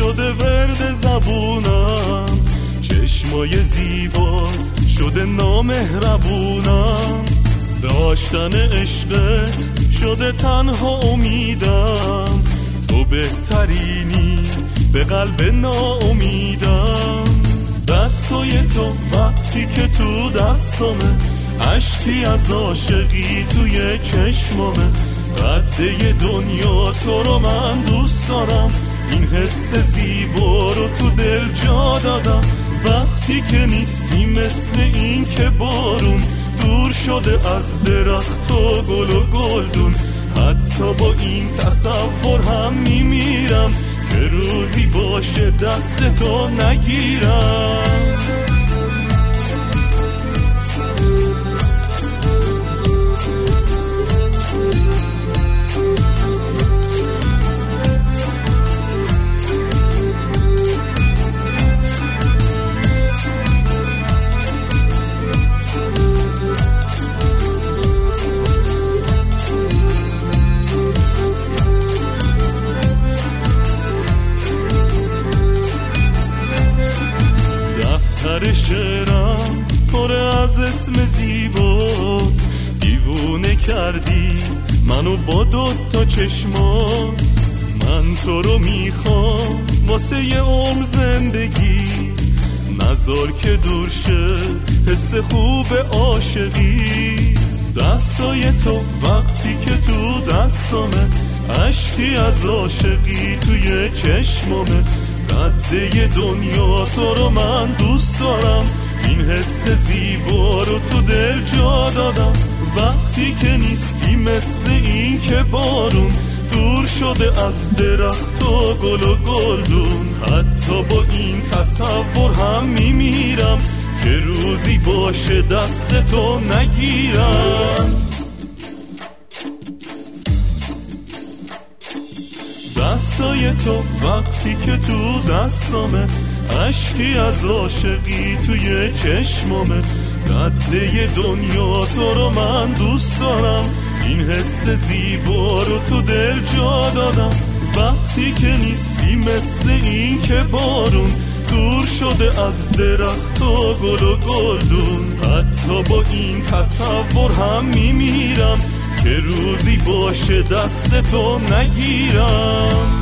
شده ورد زبونم، چشمای زیبات شده نامهربونم، داشتن عشقت شده تنها امیدم، تو بهترینی به قلب ناامیدم. دستای تو وقتی که تو دستامه، عشقی از عاشقی توی چشمامه، قده دنیا تو رو من دوست دارم، این حس زیبا رو تو دل جا دادم. وقتی که نیستی مثل این که بارون دور شده از درخت و گل و گلدون، حتی با این تصور هم میمیرم که روزی باشه دست تو نگیرم. شعرم پر از اسم زیبات، دیوونه کردی منو با دوتا چشمات. من تو رو میخوام واسه یه عمر زندگی، نذار که دور شه حس خوب عاشقی. دستای تو وقتی که تو دستامه، عشقی از عاشقی توی چشمامه، قده دنیا تو رو من دوست دارم، این حس زیبا رو تو دل جا دادم. وقتی که نیستی مثل این که بارون دور شده از درخت و گل و گلدون، حتی با این تصور هم میمیرم که روزی باشه دست تو نگیرم. دستای تو وقتی که تو دستامه، عشقی از عاشقی توی چشمامه، قده دنیا تو رو من دوست دارم، این حس زیبا رو تو دل جا دادم. وقتی که نیستی مثل این که بارون دور شده از درخت و گل و گلدون، حتی با این تصور هم میمیرم که روزی باشه دست تو نگیرم.